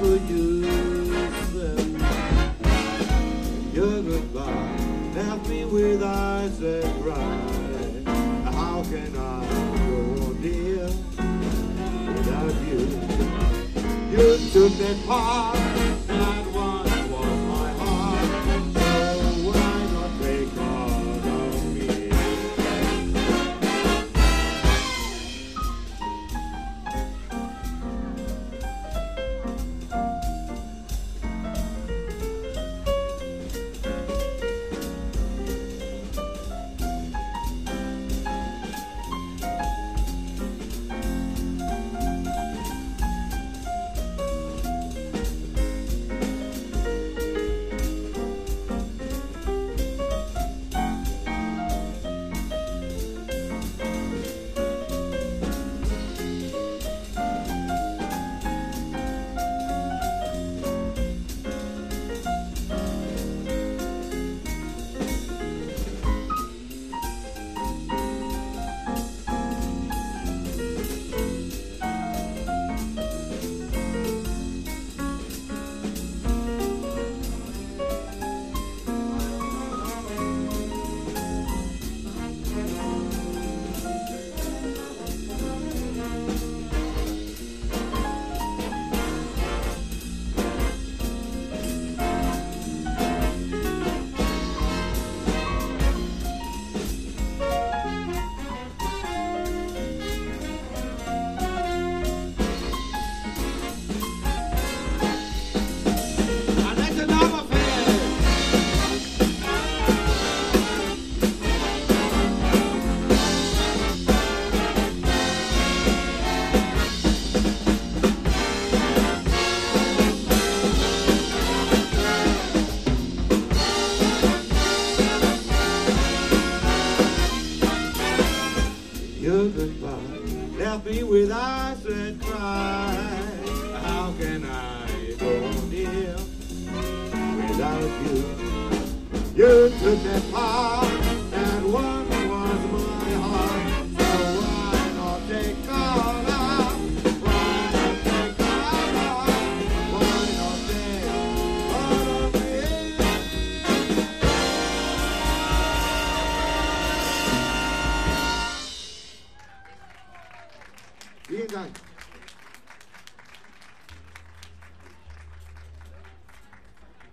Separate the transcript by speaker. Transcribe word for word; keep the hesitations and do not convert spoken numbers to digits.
Speaker 1: never used them. Your goodbye left me with eyes that cry. How can I go on, dear, without you? You took that part, that one was my heart. So why not take part of me? Your goodbye left me with eyes that cry. How can I go on, dear, without you? You took that part, that one was my heart. So why not take all out? Why not take all out? Why not take all of me? Vielen Dank.